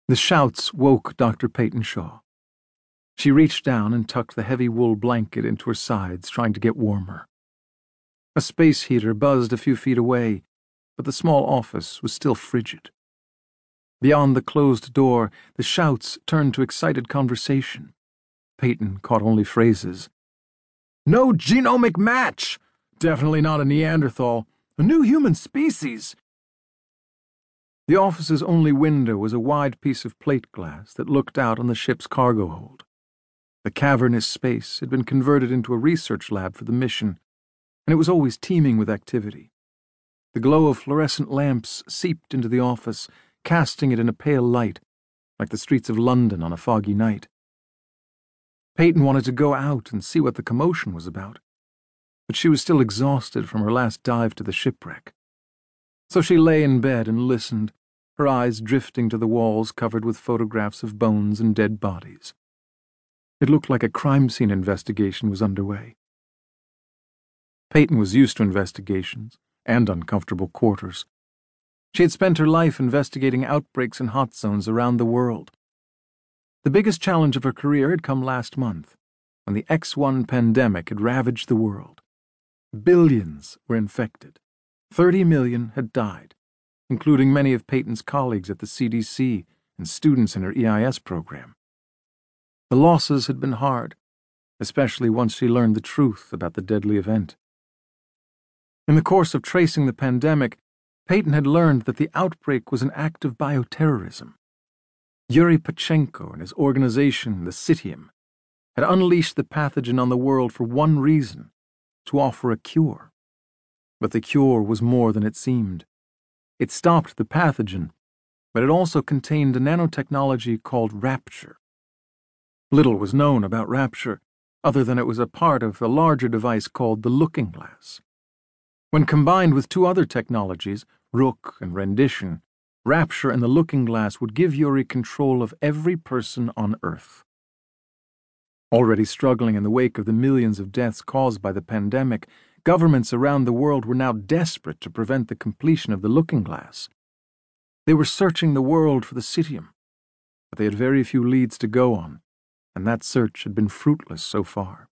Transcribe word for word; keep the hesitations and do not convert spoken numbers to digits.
The shouts woke Doctor Peyton Shaw. She reached down and tucked the heavy wool blanket into her sides, trying to get warmer. A space heater buzzed a few feet away, but the small office was still frigid. Beyond the closed door, the shouts turned to excited conversation. Peyton caught only phrases. "No genomic match! Definitely not a Neanderthal. A new human species!" The office's only window was a wide piece of plate glass that looked out on the ship's cargo hold. The cavernous space had been converted into a research lab for the mission, and it was always teeming with activity. The glow of fluorescent lamps seeped into the office, casting it in a pale light, like the streets of London on a foggy night. Peyton wanted to go out and see what the commotion was about, but she was still exhausted from her last dive to the shipwreck. So she lay in bed and listened, her eyes drifting to the walls covered with photographs of bones and dead bodies. It looked like a crime scene investigation was underway. Peyton was used to investigations and uncomfortable quarters. She had spent her life investigating outbreaks in hot zones around the world. The biggest challenge of her career had come last month, when the X one pandemic had ravaged the world. Billions were infected. Thirty million had died, including many of Peyton's colleagues at the C D C and students in her E I S program. The losses had been hard, especially once she learned the truth about the deadly event. In the course of tracing the pandemic, Peyton had learned that the outbreak was an act of bioterrorism. Yuri Pachenko and his organization, the Citium, had unleashed the pathogen on the world for one reason: to offer a cure. But the cure was more than it seemed. It stopped the pathogen, but it also contained a nanotechnology called Rapture. Little was known about Rapture, other than it was a part of a larger device called the Looking Glass. When combined with two other technologies, Rook and Rendition, Rapture and the Looking Glass would give Yuri control of every person on Earth. Already struggling in the wake of the millions of deaths caused by the pandemic, governments around the world were now desperate to prevent the completion of the Looking Glass. They were searching the world for the Citium, but they had very few leads to go on, and that search had been fruitless so far.